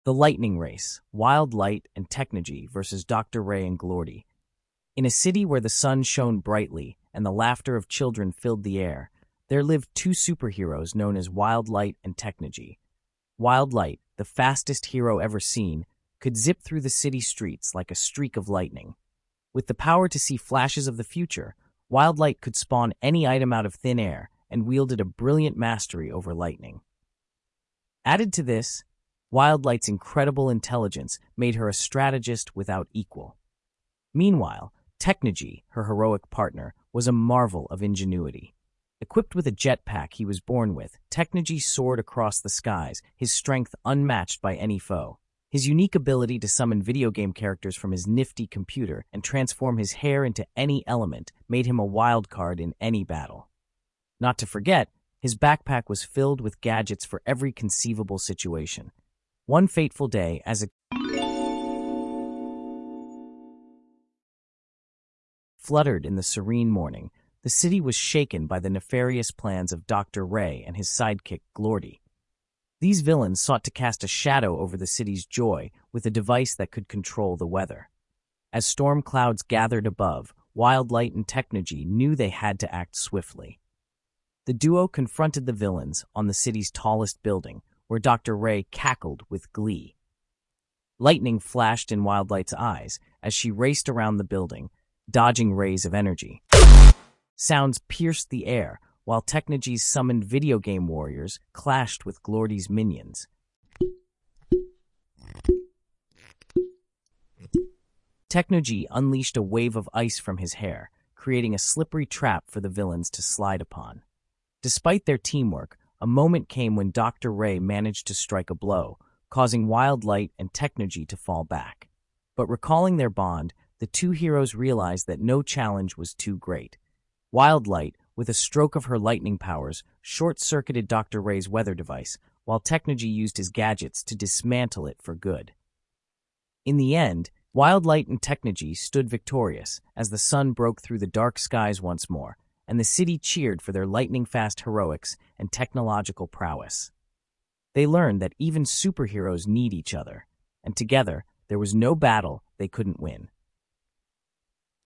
The Lightning Race, Wild Light and Technology versus Dr. Ray and Glordy. In a city where the sun shone brightly and the laughter of children filled the air, there lived two superheroes known as Wild Light and Technology. Wild Light, the fastest hero ever seen, could zip through the city streets like a streak of lightning. With the power to see flashes of the future, Wild Light could spawn any item out of thin air and wielded a brilliant mastery over lightning. Added to this, Wild Light's incredible intelligence made her a strategist without equal. Meanwhile, Technology, her heroic partner, was a marvel of ingenuity. Equipped with a jetpack he was born with, Technology soared across the skies, his strength unmatched by any foe. His unique ability to summon video game characters from his nifty computer and transform his hair into any element made him a wild card in any battle. Not to forget, his backpack was filled with gadgets for every conceivable situation. One fateful day, as a fluttered in the serene morning, the city was shaken by the nefarious plans of Dr. Ray and his sidekick, Glordy. These villains sought to cast a shadow over the city's joy with a device that could control the weather. As storm clouds gathered above, Wild Light and Technology knew they had to act swiftly. The duo confronted the villains on the city's tallest building, where Dr. Ray cackled with glee. Lightning flashed in Wild Light's eyes as she raced around the building, dodging rays of energy. Sounds pierced the air, while Technology's summoned video game warriors clashed with Glordy's minions. Technology unleashed a wave of ice from his hair, creating a slippery trap for the villains to slide upon. Despite their teamwork, a moment came when Dr. Ray managed to strike a blow, causing Wild Light and Technology to fall back. But recalling their bond, the two heroes realized that no challenge was too great. Wild Light, with a stroke of her lightning powers, short-circuited Dr. Ray's weather device, while Technology used his gadgets to dismantle it for good. In the end, Wild Light and Technology stood victorious as the sun broke through the dark skies once more, and the city cheered for their lightning-fast heroics and technological prowess. They learned that even superheroes need each other, and together there was no battle they couldn't win.